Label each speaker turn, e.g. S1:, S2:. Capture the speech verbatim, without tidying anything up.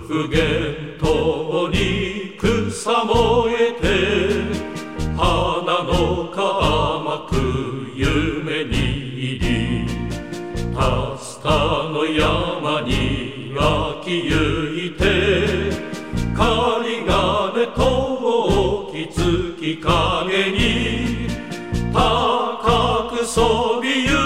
S1: 不言ともに草燃えて花のかまく夢に入りタスタの山に秋ゆいて狩り金とき月影に高くそびゆ